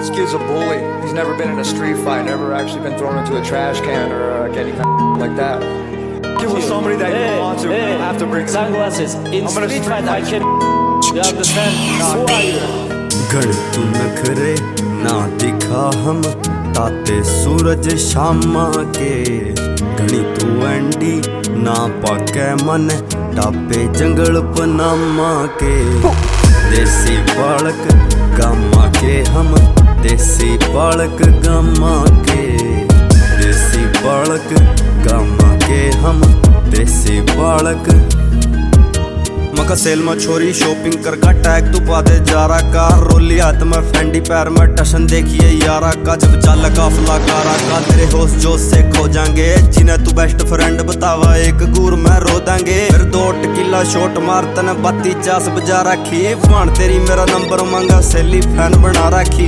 This kid's a bully. He's never been in a street fight, never actually been thrown into a trash can or any kind of like that. Kid was somebody that you want to, you have to bring sunglasses. In street fight, I can. You understand? Who are you? गण तू नखरे ना दिखा हम ताते सूरज शामा के घणी तू एंडी ना पाके मन टापे जंगल पनामा के देसी बालक गामा के हम देसी बालक गामा के देसी बालक गामा के हम देसी बालक मका सेल में छोरी शॉपिंग कर का टैग तू पाते जारा का रोली हाथ में फेंडी पैर में टशन देखिए यारा का जब चल काफला कारा का तेरे होश जोश से खो जाएंगे जिन्हें तू बेस्ट फ्रेंड बतावा एक गुर में रो देंगे फिर 2 टिकिला शॉट मार तने बत्ती चास बजा रखी फान तेरी मेरा नंबर मांगा सेली फैन बना रखी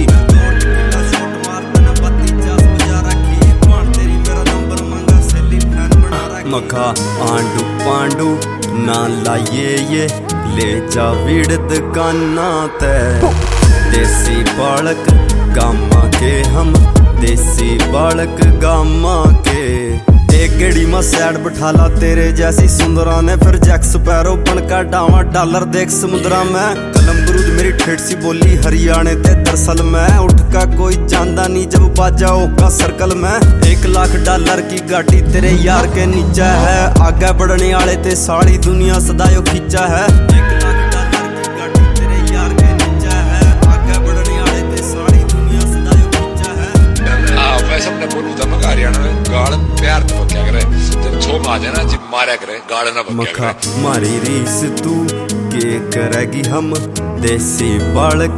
मखा आंडू पांडू ना लाइए ये ले जा विड़त काना ते देसी बालक गामा के हम देसी बालक गामा के एक गेड़ी में सैड बिठाला तेरे जैसी सुंदरा ने फिर जैक स्पैरो बनका डावा डॉलर देख समुद्रा में कलम बरूद मेरी ठेठ सी बोली हरियाणे ते दरअसल में उठ का कोई चांदा नहीं जब बाजाओ का सर्कल में $1 लाख की गाड़ी तेरे यार के नीचा है आगे बढ़ने वाले ते सारी दुनिया सदायो खींचा है $1 लाख की गाड़ी तेरे यार के नीचा है आगे बढ़ने वाले ते सारी दुनिया सदायो खींचा है वैसे अपने बोलू था मगर हरियाणा में गाड़ प्यार तो क्या करे जब छो आ जाए ना जब मारा करे गाड़ ना मखा मारी रीस तू के करेगी हम देसी बालक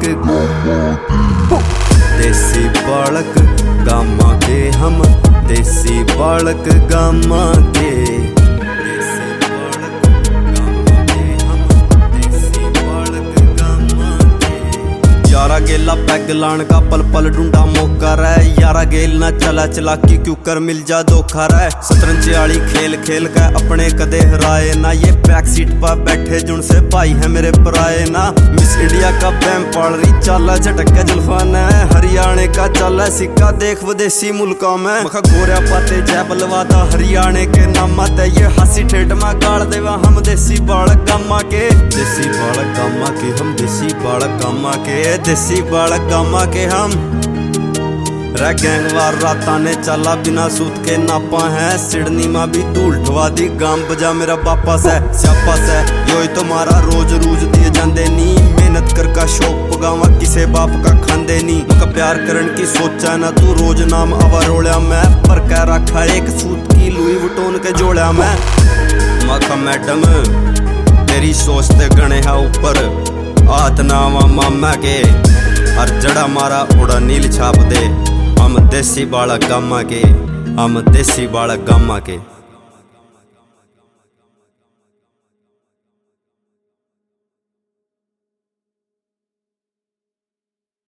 गामा के हम देसी बालक गामा के देसी बालक गामा के हम देसी बालक गामा के यारा गेला पैग लान का पल पल ढूंढा मौका रहे यारा गेल ना चला चलाकी क्यों कर मिल जा धोखा रहे शतरंज वाली खेल खेल का अपने कदे हराए ना ये बैक सीट पर बैठे जुन से भाई है मेरे पराए ना मिस इंडिया का बैम पाल रही चाला झटक के जुल्फान है हरियाणे का चाला सिक्का देख विदेशी मुल्कों में मखा गोरिया पाते जय बलवादा हरियाणे के नामा ते ये हंसी ठेठ में गाड़ देवा हम देसी बालक गामा के देसी बालक गामा के हम देसी बालक गामा के देसी बालक गामा के हम रे गैंगवार राता ने चला बिना सूत के नापा है सिडनी में भी धूल ठवा दी गाम बजा मेरा बापा से स्यापा से यो ही तुम्हारा रोज रोज दिए जांदे नी मेहनत कर का शौक पगावा किसे बाप का खांदे नी मका प्यार करन की सोचा ना तू रोज नाम अवारोड़ा मैं पर कह रखा एक सूत की लुई वुटोन के जोड़ा मैं मका मैडम तेरी सोच ते गणे है ऊपर हाथ नावा मामा के हर जड़ा मारा उड़ा नील छाप दे हम देसी बालक गामा के हम देसी बालक गामा के।